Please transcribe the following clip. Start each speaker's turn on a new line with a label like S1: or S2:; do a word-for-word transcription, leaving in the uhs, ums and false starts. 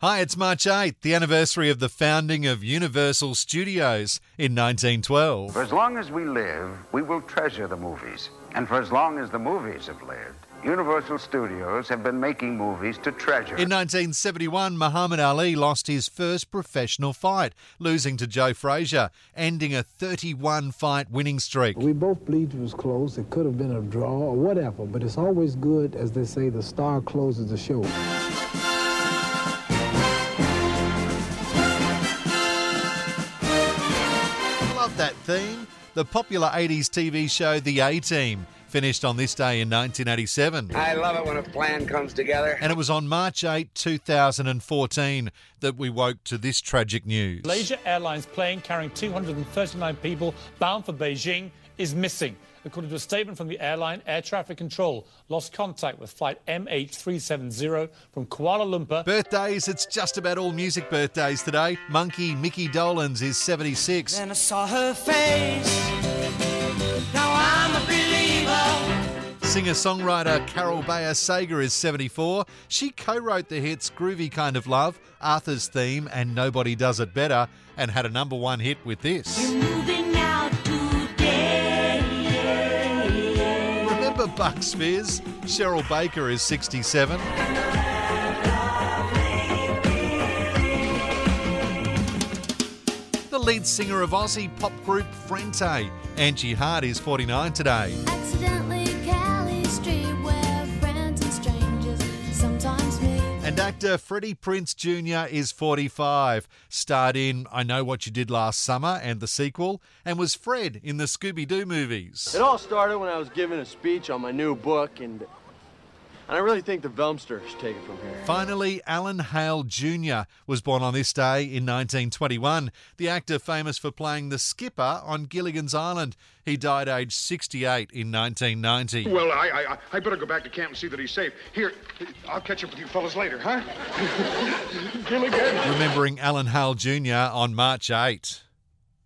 S1: Hi, it's March eighth, the anniversary of the founding of Universal Studios in nineteen twelve.
S2: For as long as we live, we will treasure the movies. And for as long as the movies have lived, Universal Studios have been making movies to treasure.
S1: In nineteen seventy-one, Muhammad Ali lost his first professional fight, losing to Joe Frazier, ending a thirty-one fight winning streak.
S3: We both believed it was close. It could have been a draw or whatever, but it's always good, as they say, the star closes the show.
S1: Love that theme. The popular eighties T V show The A-Team finished on this day in nineteen eighty-seven.
S4: I love it when a plan comes together.
S1: And it was on March eighth, two thousand fourteen that we woke to this tragic news.
S5: Malaysia Airlines plane carrying two hundred thirty-nine people bound for Beijing is missing. According to a statement from the airline, air traffic control lost contact with flight M H three seventy from Kuala Lumpur.
S1: Birthdays, it's just about all music birthdays today. Monkey Mickey Dolenz is seventy-six.
S6: Then I saw her face. Now I'm a believer.
S1: Singer-songwriter Carol Bayer Sager is seventy-four. She co-wrote the hits Groovy Kind of Love, Arthur's Theme and Nobody Does It Better, and had a number one hit with this.
S6: You're moving out today.
S1: Remember Bucks Fizz? Cheryl Baker is sixty-seven. The lead singer of Aussie pop group Frente, Angie Hart, is forty-nine today.
S7: Accidentally Cali Street, where friends and strangers sometimes meet.
S1: And actor Freddie Prinze Junior is forty-five. Starred in I Know What You Did Last Summer and the sequel, and was Fred in the Scooby-Doo movies.
S8: It all started when I was giving a speech on my new book, and and I really think the Velmster should take it from here.
S1: Finally, Alan Hale Junior was born on this day in nineteen twenty-one. The actor famous for playing the skipper on Gilligan's Island. He died aged sixty-eight in nineteen ninety.
S9: Well, I, I I better go back to camp and see that he's safe. Here, I'll catch up with you fellas later, huh? Gilligan.
S1: Remembering Alan Hale Junior on March eighth.